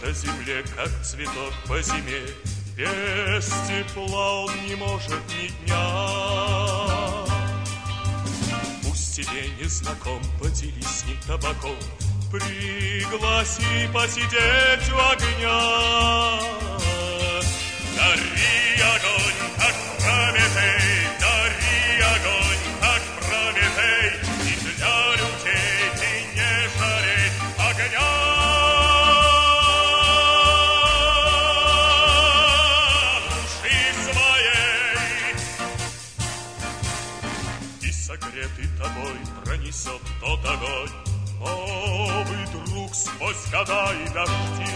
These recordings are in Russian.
на земле, как цветок по зиме. Без тепла он не может ни дня. Пусть тебе не знаком, поделись с ним табаком, пригласи посидеть у огня. Гори огонь, как Прометей, гори огонь, как Прометей, и для людей ты не жарей огня. Согретый тобой пронесет тот огонь новый друг сквозь года и дожди.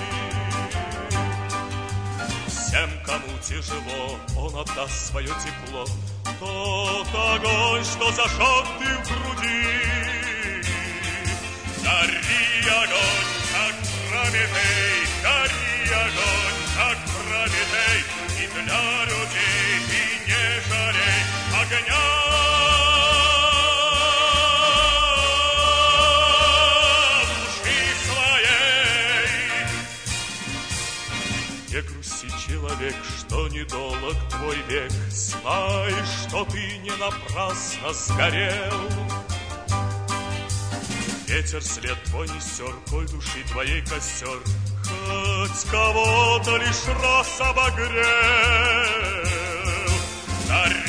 Всем, кому тяжело, он отдаст свое тепло, тот огонь, что зажег ты в груди. Гори огонь, как Прометей, гори огонь, как Прометей, и для людей ты не жарей огня. Не грусти, человек, что недолог твой век, знай, что ты не напрасно сгорел. Ветер след твой не стер, коль души твоей костер хоть кого-то лишь раз обогрел.